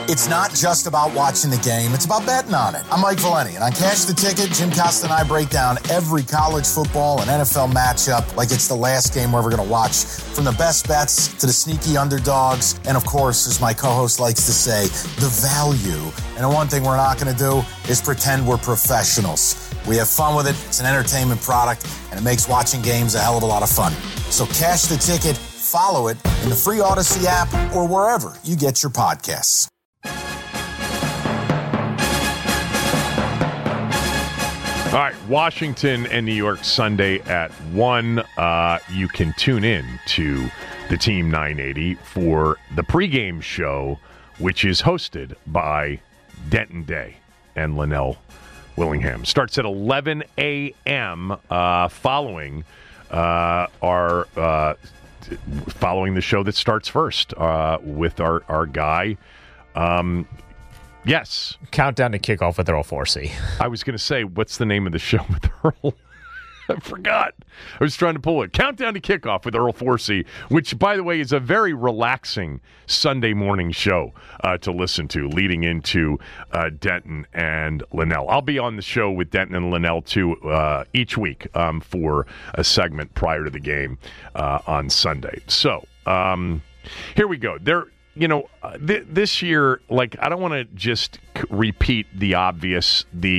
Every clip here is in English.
It's not just about watching the game, it's about betting on it. I'm Mike Valeni, and on Cash the Ticket, Jim Costa and I break down every college football and NFL matchup like it's the last game we're ever going to watch. From the best bets to the sneaky underdogs, and of course, as my co-host likes to say, the value. And the one thing we're not going to do is pretend we're professionals. We have fun with it, it's an entertainment product, and it makes watching games a hell of a lot of fun. So Cash the Ticket, follow it in the free Odyssey app or wherever you get your podcasts. All right, Washington and New York Sunday at 1. You can tune in to the Team 980 for the pregame show, which is hosted by Denton Day and Linnell Willingham. Starts at 11 a.m. Following the show that starts first with our guy. Yes. Countdown to Kickoff with Earl Forsey. I was going to say, what's the name of the show with Earl? I forgot. I was trying to pull it. Countdown to Kickoff with Earl Forsey, which, by the way, is a very relaxing Sunday morning show to listen to, leading into Denton and Linnell. I'll be on the show with Denton and Linnell, too, each week for a segment prior to the game on Sunday. So, here we go. This year, I don't want to just repeat the obvious,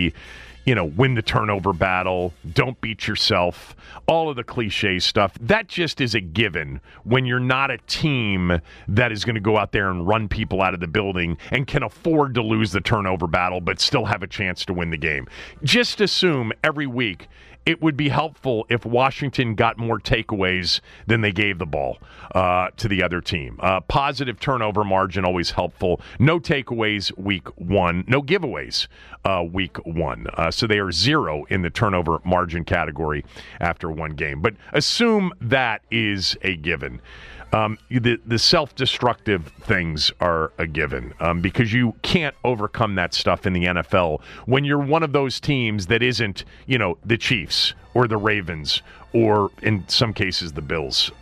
win the turnover battle, don't beat yourself, all of the cliche stuff. That just is a given when you're not a team that is going to go out there and run people out of the building and can afford to lose the turnover battle but still have a chance to win the game. Just assume every week it would be helpful if Washington got more takeaways than they gave the ball to the other team. Positive turnover margin, always helpful. No takeaways week 1. No giveaways week 1. So they are 0 in the turnover margin category after one game. But assume that is a given. The self-destructive things are a given because you can't overcome that stuff in the NFL when you're one of those teams that isn't, the Chiefs or the Ravens or, in some cases, the Bills.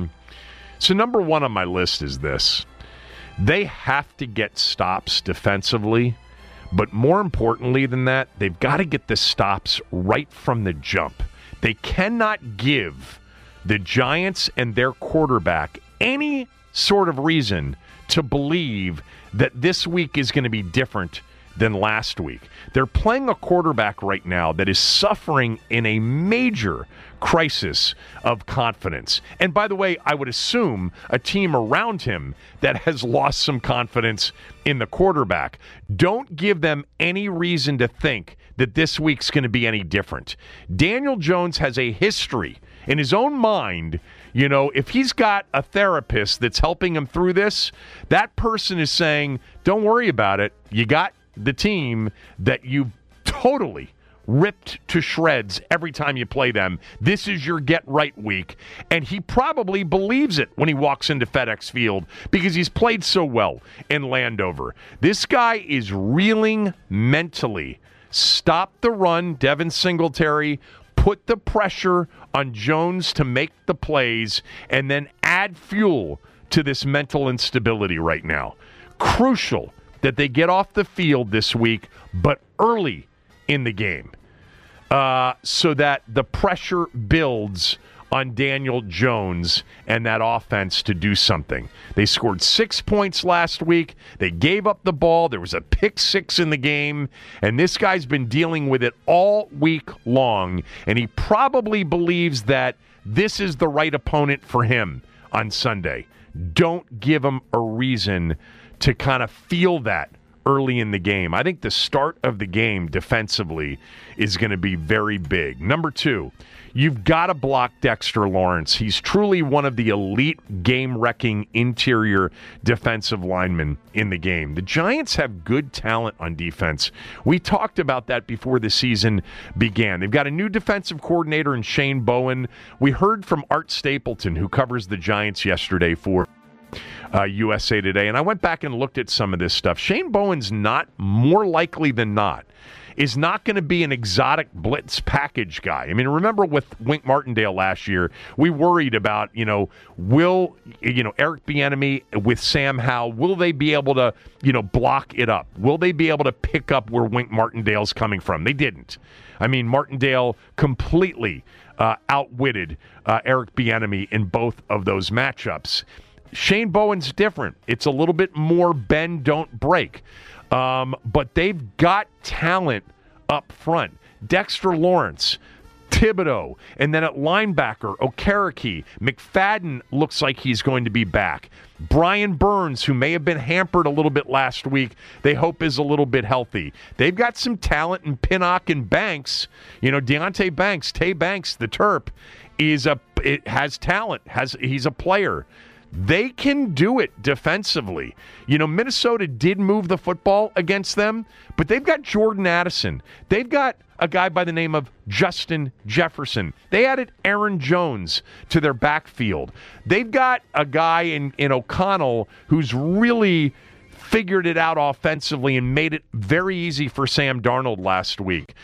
So number one on my list is this. They have to get stops defensively, but more importantly than that, they've got to get the stops right from the jump. They cannot give the Giants and their quarterback any sort of reason to believe that this week is going to be different than last week. They're playing a quarterback right now that is suffering in a major crisis of confidence. And by the way, I would assume a team around him that has lost some confidence in the quarterback. Don't give them any reason to think that this week's going to be any different. Daniel Jones has a history in his own mind. If he's got a therapist that's helping him through this, that person is saying, don't worry about it. You got the team that you've totally ripped to shreds every time you play them. This is your get right week. And he probably believes it when he walks into FedEx Field because he's played so well in Landover. This guy is reeling mentally. Stop the run, Devin Singletary. Put the pressure on Jones to make the plays and then add fuel to this mental instability right now. Crucial that they get off the field this week, but early in the game, so that the pressure builds on Daniel Jones and that offense to do something. They scored 6 points last week. They gave up the ball. There was a pick 6 in the game, and this guy's been dealing with it all week long, and he probably believes that this is the right opponent for him on Sunday. Don't give him a reason to kind of feel that early in the game. I think the start of the game defensively is going to be very big. Number 2, you've got to block Dexter Lawrence. He's truly one of the elite game-wrecking interior defensive linemen in the game. The Giants have good talent on defense. We talked about that before the season began. They've got a new defensive coordinator in Shane Bowen. We heard from Art Stapleton, who covers the Giants yesterday for USA Today, and I went back and looked at some of this stuff. Shane Bowen's not, more likely than not, is not going to be an exotic blitz package guy. I mean, remember with Wink Martindale last year, we worried about, will Eric Bieniemy with Sam Howell, will they be able to, block it up? Will they be able to pick up where Wink Martindale's coming from? They didn't. I mean, Martindale completely outwitted Eric Bieniemy in both of those matchups. Shane Bowen's different. It's a little bit more bend, don't break. But they've got talent up front. Dexter Lawrence, Thibodeau, and then at linebacker, Okereke. McFadden looks like he's going to be back. Brian Burns, who may have been hampered a little bit last week, they hope is a little bit healthy. They've got some talent in Pinnock and Banks. Deontay Banks, Tay Banks, the Terp, has talent. He's a player. They can do it defensively. Minnesota did move the football against them, but they've got Jordan Addison. They've got a guy by the name of Justin Jefferson. They added Aaron Jones to their backfield. They've got a guy in O'Connell who's really figured it out offensively and made it very easy for Sam Darnold last week.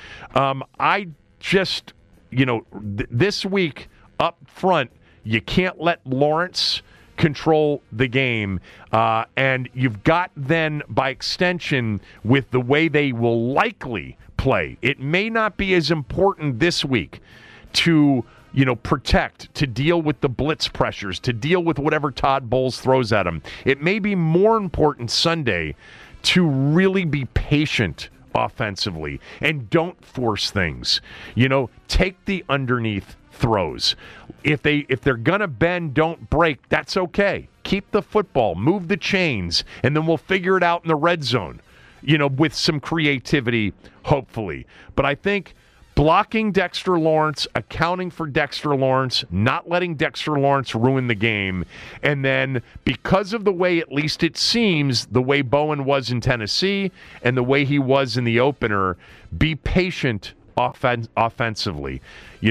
This week up front, you can't let Lawrence control the game, and you've got then, by extension, with the way they will likely play, it may not be as important this week to protect, to deal with the blitz pressures, to deal with whatever Todd Bowles throws at them. It may be more important Sunday to really be patient offensively and don't force things. Take the underneath throws. If they're gonna bend, don't break, that's okay. Keep the football, move the chains, and then we'll figure it out in the red zone, with some creativity, hopefully. But I think blocking Dexter Lawrence, accounting for Dexter Lawrence, not letting Dexter Lawrence ruin the game, and then because of the way, at least it seems, the way Bowen was in Tennessee and the way he was in the opener, be patient offensively.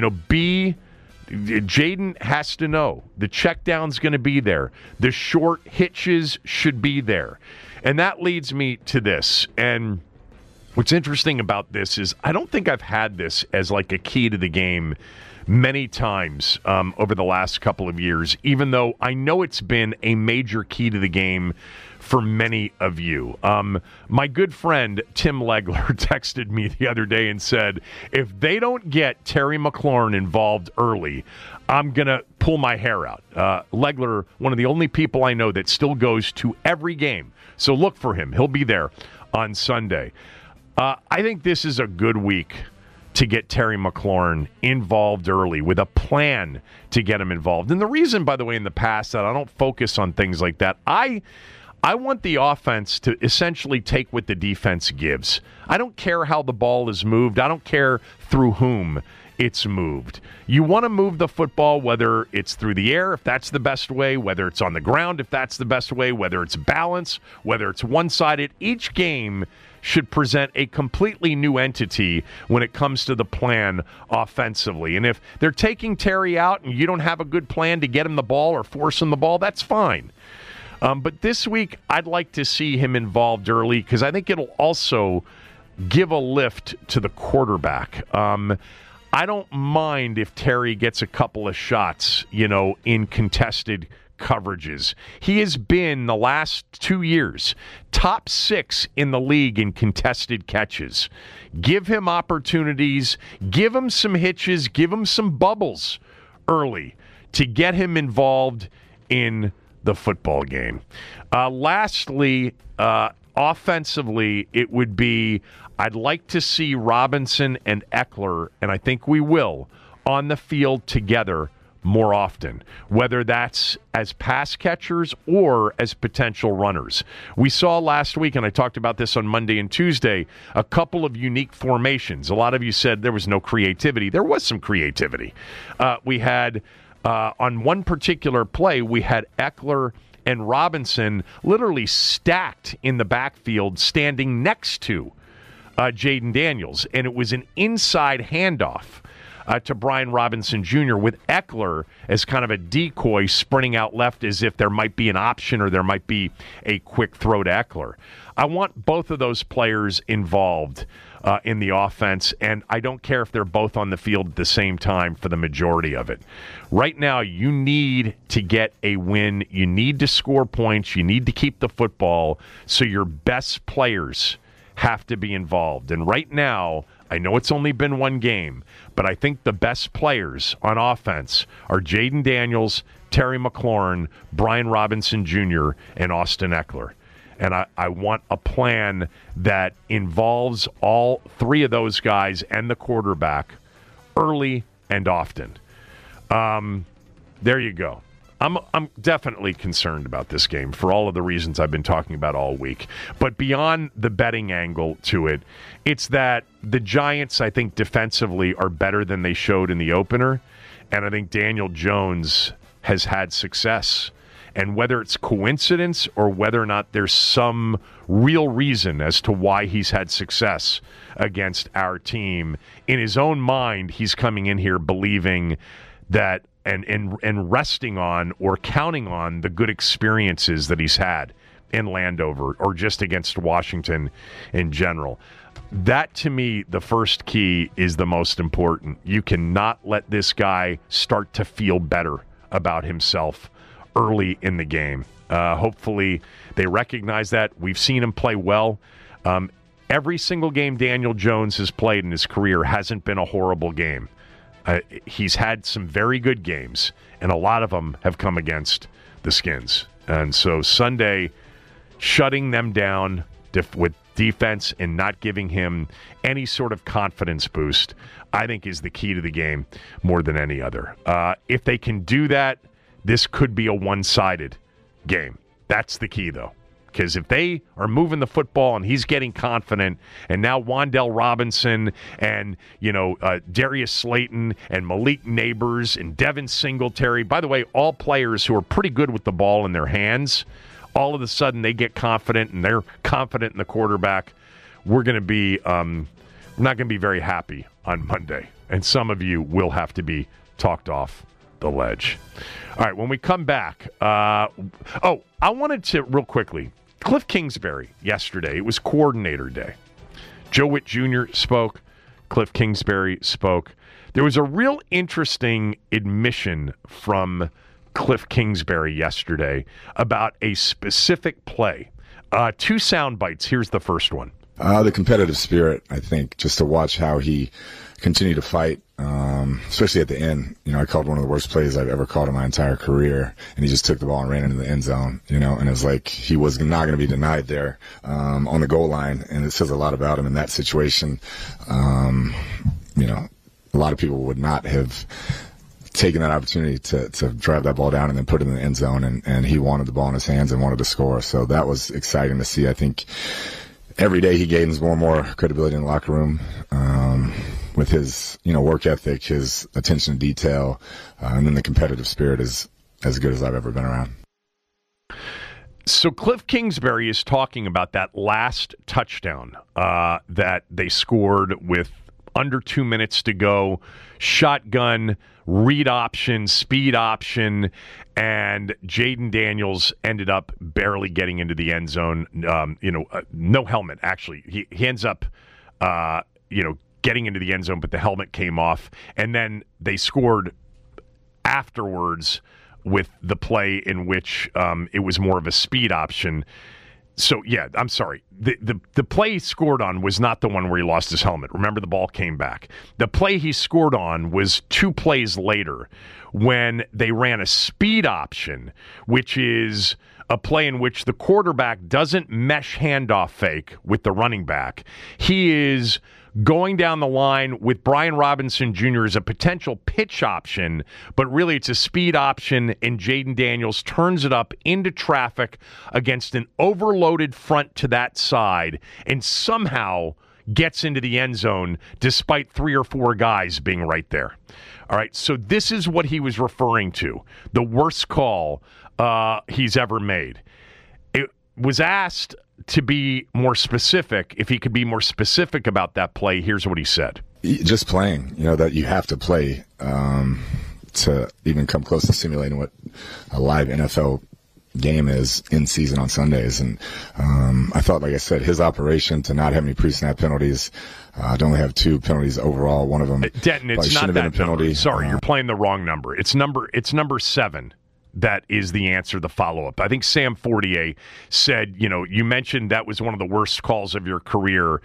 Jaden has to know the check down's going to be there. The short hitches should be there. And that leads me to this. And what's interesting about this is I don't think I've had this as like a key to the game many times over the last couple of years, even though I know it's been a major key to the game for many of you. My good friend Tim Legler texted me the other day and said, if they don't get Terry McLaurin involved early, I'm going to pull my hair out. Legler, one of the only people I know that still goes to every game. So look for him. He'll be there on Sunday. I think this is a good week to get Terry McLaurin involved early with a plan to get him involved. And the reason, by the way, in the past that I don't focus on things like that, I want the offense to essentially take what the defense gives. I don't care how the ball is moved. I don't care through whom it's moved. You want to move the football, whether it's through the air, if that's the best way, whether it's on the ground, if that's the best way, whether it's balance, whether it's one-sided. Each game should present a completely new entity when it comes to the plan offensively. And if they're taking Terry out and you don't have a good plan to get him the ball or force him the ball, that's fine. But this week, I'd like to see him involved early because I think it'll also give a lift to the quarterback. I don't mind if Terry gets a couple of shots, in contested coverages. He has been, the last 2 years, top 6 in the league in contested catches. Give him opportunities, give him some hitches, give him some bubbles early to get him involved in the football game. Lastly, offensively, it would be, I'd like to see Robinson and Eckler, and I think we will, on the field together more often, whether that's as pass catchers or as potential runners. We saw last week, and I talked about this on Monday and Tuesday, a couple of unique formations. A lot of you said there was no creativity. There was some creativity. We had, on one particular play, we had Eckler and Robinson literally stacked in the backfield, standing next to Jaden Daniels, and it was an inside handoff. to Brian Robinson Jr. with Eckler as kind of a decoy sprinting out left as if there might be an option or there might be a quick throw to Eckler. I want both of those players involved in the offense, and I don't care if they're both on the field at the same time for the majority of it. Right now, you need to get a win. You need to score points. You need to keep the football, so your best players have to be involved. And right now, I know it's only been one game, but I think the best players on offense are Jayden Daniels, Terry McLaurin, Brian Robinson Jr., and Austin Eckler. And I want a plan that involves all three of those guys and the quarterback early and often. There you go. I'm definitely concerned about this game for all of the reasons I've been talking about all week. But beyond the betting angle to it, it's that the Giants, I think, defensively are better than they showed in the opener. And I think Daniel Jones has had success. And whether it's coincidence or whether or not there's some real reason as to why he's had success against our team, in his own mind, he's coming in here believing that and resting on or counting on the good experiences that he's had in Landover or just against Washington in general. That, to me, the first key is the most important. You cannot let this guy start to feel better about himself early in the game. Hopefully they recognize that. We've seen him play well. Every single game Daniel Jones has played in his career hasn't been a horrible game. He's had some very good games, and a lot of them have come against the Skins. And so Sunday, shutting them down with defense and not giving him any sort of confidence boost, I think is the key to the game more than any other. If they can do that, this could be a one-sided game. That's the key, though. Because if they are moving the football and he's getting confident, and now Wan'Dale Robinson and, Darius Slayton and Malik Neighbors and Devin Singletary, by the way, all players who are pretty good with the ball in their hands, all of a sudden they get confident and they're confident in the quarterback. We're going to be not going to be very happy on Monday. And some of you will have to be talked off the ledge. All right, when we come back, I wanted to, real quickly, Cliff Kingsbury yesterday, it was coordinator day. Joe Witt Jr. spoke. Cliff Kingsbury spoke. There was a real interesting admission from Cliff Kingsbury yesterday about a specific play. 2 sound bites. Here's the first one. The competitive spirit, I think, just to watch how he continued to fight, especially at the end. I called one of the worst plays I've ever called in my entire career, and he just took the ball and ran into the end zone, and it was like he was not going to be denied there on the goal line, and it says a lot about him in that situation. A lot of people would not have taken that opportunity to drive that ball down and then put it in the end zone, and he wanted the ball in his hands and wanted to score, so that was exciting to see. I think every day he gains more and more credibility in the locker room with his, work ethic, his attention to detail, and then the competitive spirit is as good as I've ever been around. So Cliff Kingsbury is talking about that last touchdown that they scored with under 2 minutes to go, shotgun, read option, speed option, and Jayden Daniels ended up barely getting into the end zone. No helmet, actually. He ends up, getting into the end zone, but the helmet came off. And then they scored afterwards with the play in which it was more of a speed option. So, yeah, I'm sorry. The play he scored on was not the one where he lost his helmet. Remember, the ball came back. The play he scored on was 2 plays later when they ran a speed option, which is a play in which the quarterback doesn't mesh handoff fake with the running back. He is going down the line with Brian Robinson Jr. as a potential pitch option, but really it's a speed option, and Jayden Daniels turns it up into traffic against an overloaded front to that side and somehow gets into the end zone despite 3 or 4 guys being right there. All right, so this is what he was referring to, the worst call he's ever made. was asked to be more specific, if he could be more specific about that play, here's what he said. Just playing, that you have to play to even come close to simulating what a live NFL game is in season on Sundays. And I thought, like I said, his operation to not have any pre-snap penalties, to only have 2 penalties overall. One of them, Denton, it's not that penalty. Sorry, you're playing the wrong number. It's number 7. That is the answer, the follow-up. I think Sam Fortier said, you mentioned that was one of the worst calls of your career.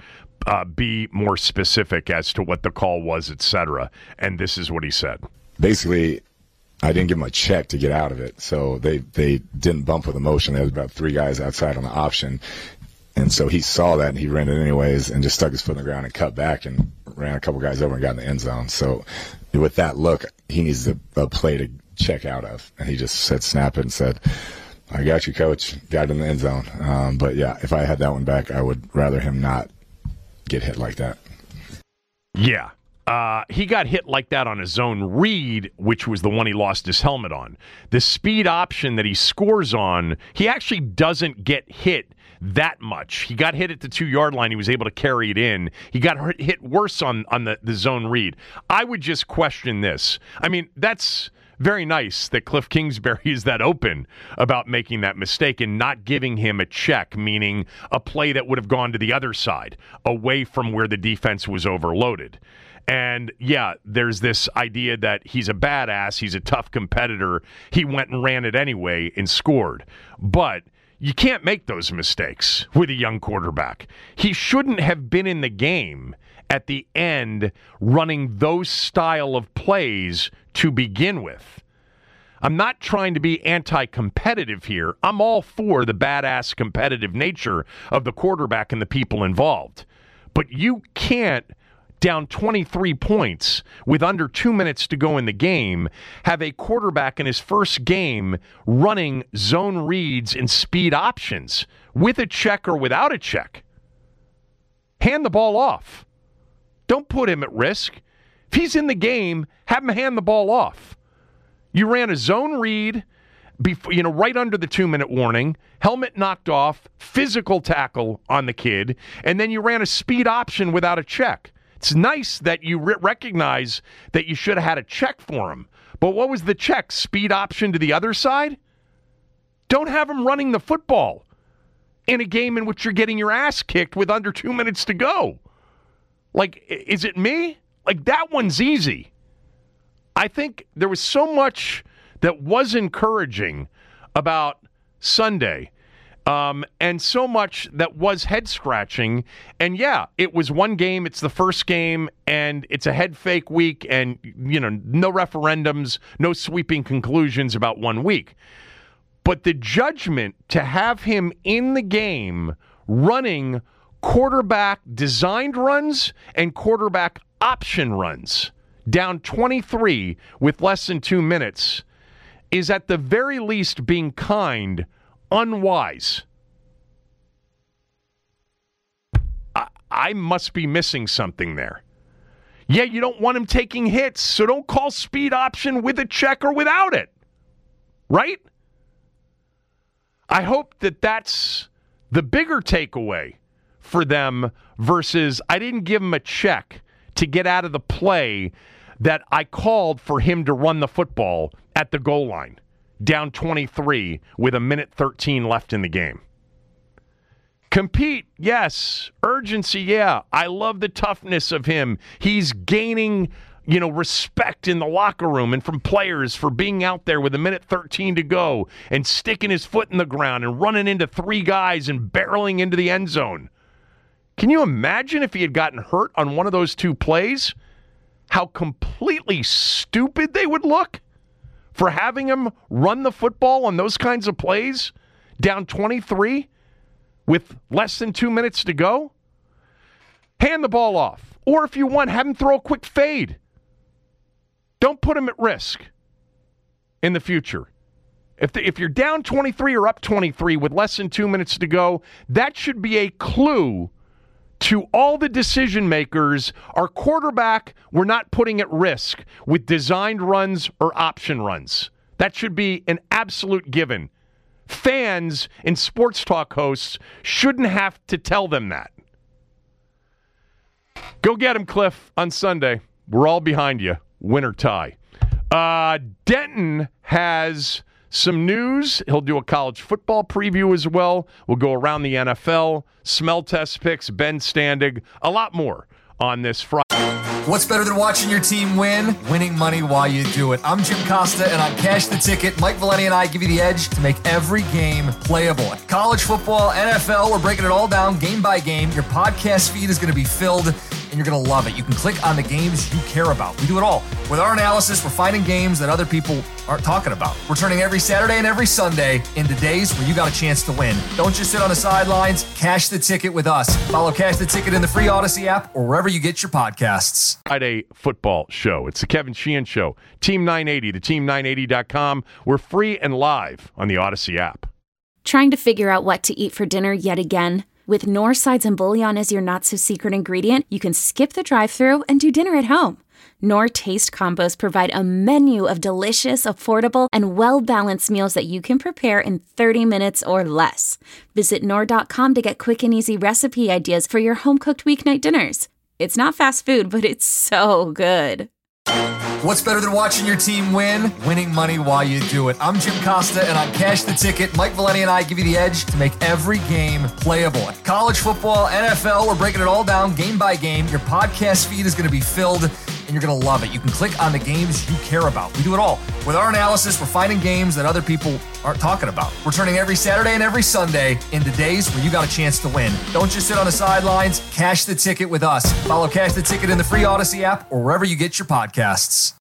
Be more specific as to what the call was, et cetera. And this is what he said. Basically, I didn't give him a check to get out of it. So they didn't bump with emotion. There was about 3 guys outside on the option. And so he saw that and he ran it anyways and just stuck his foot in the ground and cut back and ran a couple guys over and got in the end zone. So with that look, he needs a play to check out of. And he just said, snap it, and said, I got you, coach. Got it in the end zone. But yeah, if I had that one back, I would rather him not get hit like that. Yeah. He got hit like that on a zone read, which was the one he lost his helmet on. The speed option that he scores on, he actually doesn't get hit that much. He got hit at the 2-yard line. He was able to carry it in. He got hit worse on the zone read. I would just question this. I mean, that's very nice that Cliff Kingsbury is that open about making that mistake and not giving him a check, meaning a play that would have gone to the other side, away from where the defense was overloaded. And, yeah, there's this idea that he's a badass, he's a tough competitor, he went and ran it anyway and scored. But you can't make those mistakes with a young quarterback. He shouldn't have been in the game at the end running those style of plays to begin with. I'm not trying to be anti-competitive here. I'm all for the badass competitive nature of the quarterback and the people involved. But you can't, down 23 points with under 2 minutes to go in the game, have a quarterback in his first game running zone reads and speed options with a check or without a check. Hand the ball off. Don't put him at risk. If he's in the game, have him hand the ball off. You ran a zone read, before, right under the 2-minute warning, helmet knocked off, physical tackle on the kid, and then you ran a speed option without a check. It's nice that you recognize that you should have had a check for him. But what was the check? Speed option to the other side? Don't have him running the football in a game in which you're getting your ass kicked with under 2 minutes to go. Like, is it me? Like, that one's easy. I think there was so much that was encouraging about Sunday, and so much that was head-scratching. And, yeah, it was one game. It's the first game, and it's a head-fake week, and, no referendums, no sweeping conclusions about 1 week. But the judgment to have him in the game running quarterback designed runs and quarterback option runs down 23 with less than 2 minutes is at the very least being kind, unwise. I must be missing something there. Yeah, you don't want him taking hits, so don't call speed option with a check or without it. Right? I hope that that's the bigger takeaway for them versus I didn't give him a check to get out of the play that I called for him to run the football at the goal line, down 23 with 1:13 left in the game. Compete, yes. Urgency, yeah. I love the toughness of him. He's gaining, respect in the locker room and from players for being out there with 1:13 to go and sticking his foot in the ground and running into 3 guys and barreling into the end zone. Can you imagine if he had gotten hurt on one of those 2 plays? How completely stupid they would look for having him run the football on those kinds of plays down 23 with less than 2 minutes to go. Hand the ball off. Or if you want, have him throw a quick fade. Don't put him at risk in the future. If you're down 23 or up 23 with less than 2 minutes to go, that should be a clue to all the decision makers. Our quarterback, we're not putting at risk with designed runs or option runs. That should be an absolute given Fans and sports talk hosts shouldn't have to tell them that. Go get him, Cliff, on Sunday. We're all behind you, win or tie. Denton has some news. He'll do a college football preview as well. We'll go around the NFL, smell test picks, Ben Standig, a lot more on this Friday. What's better than watching your team win? Winning money while you do it. I'm Jim Costa, and on Cash the Ticket, Mike Valeni and I give you the edge to make every game playable. College football, NFL, we're breaking it all down game by game. Your podcast feed is going to be filled, and you're going to love it. You can click on the games you care about. We do it all. With our analysis, we're finding games that other people aren't talking about. We're turning every Saturday and every Sunday into days where you got a chance to win. Don't just sit on the sidelines. Cash the Ticket with us. Follow Cash the Ticket in the free Odyssey app or wherever you get your podcasts. Friday football show. It's the Kevin Sheehan Show. Team 980, theteam980.com. We're free and live on the Odyssey app. Trying to figure out what to eat for dinner yet again? With Knorr Sides and Bouillon as your not-so-secret ingredient, you can skip the drive-thru and do dinner at home. Knorr Taste Combos provide a menu of delicious, affordable, and well-balanced meals that you can prepare in 30 minutes or less. Visit Knorr.com to get quick and easy recipe ideas for your home-cooked weeknight dinners. It's not fast food, but it's so good. What's better than watching your team win? Winning money while you do it. I'm Jim Costa, and on Cash the Ticket, Mike Valeni and I give you the edge to make every game playable. College football, NFL, we're breaking it all down game by game. Your podcast feed is going to be filled, and you're going to love it. You can click on the games you care about. We do it all. With our analysis, we're finding games that other people aren't talking about. We're turning every Saturday and every Sunday into days where you got a chance to win. Don't just sit on the sidelines. Cash the Ticket with us. Follow Cash the Ticket in the free Odyssey app or wherever you get your podcasts.